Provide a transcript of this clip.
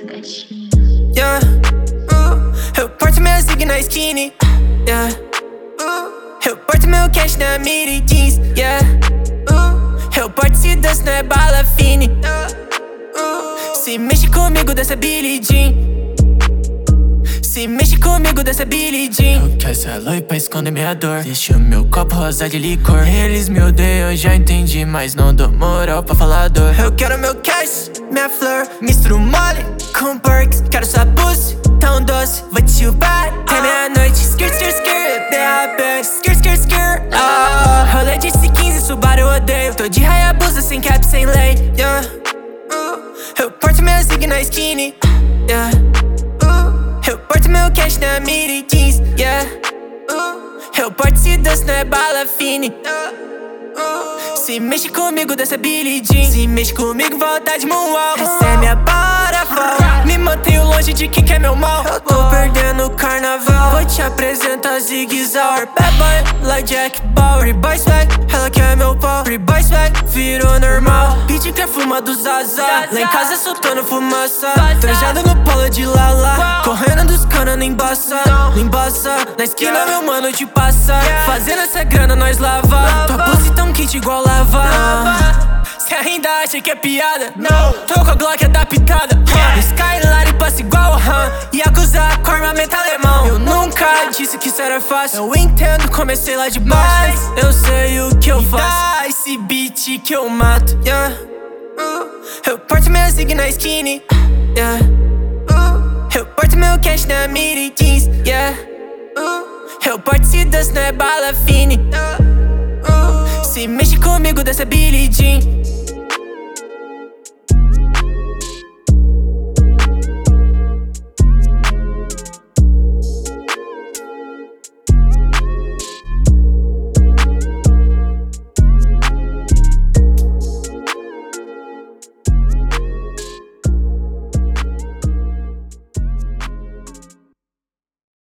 essa gatinha. Yeah. Eu porto meu zig na skinny. Yeah. Eu porto meu cash na mira e jeans. Yeah. Eu porto se dança, não é bala fine. Se mexe comigo, dessa Billie Jean. Se mexe comigo, dessa Billie Jean. Eu quero ser loira pra esconder minha dor. Deixa o meu copo rosa de licor. Eles me odeiam, eu já entendi, mas não dou moral pra falar dor. Eu quero meu cash, minha flor. Misturo mole com perks. Quero sua pussy, tão doce. Vou te chupar até meia-noite. Skirt, skirt, skirt, derrapé. Skirt, skirt, skirt. Rolê de C15, Subaru eu odeio. Tô de Hayabusa, sem cap, sem lei. Yeah. Eu porto meu zig na skinny. Yeah. Eu porto meu cash na mira e jeans. Yeah. Eu porto se dança, não é bala fine. Se mexe comigo, dessa Billie Jean. Se mexe comigo, volta de moonwalk. Essa é minha parafal. Me mantenho longe de quem quer meu mal. Eu tô perdendo o carnaval. Vou te apresentar Zig Zauer. Bad boy, like Jack Bauer. Free boy swag, ela quer meu pau. Free boy swag, virou normal. Beat quer fuma do Zaza. Lá em casa soltando fumaça. Trajado no polo de Lala. Correndo dos canos, não embaça. Não embaça. Na esquina meu mano te passa. Fazendo essa grana nós lava. Tua pussy tão quente igual lava. Cê ainda acha que é piada? Não. Tô com a Glock adaptada. Skyline passa igual Yakuza com armamento alemão. Eu nunca disse que isso era fácil. Eu entendo, comecei lá de baixo. Mas eu sei o que eu faço. Dá esse beat que eu mato. Yeah. Eu porto meu zig na skinny. Yeah. Eu porto meu cash na mira e jeans. Yeah. Eu porto se dança, não é bala fine. Se mexe comigo, dessa Billie Jean.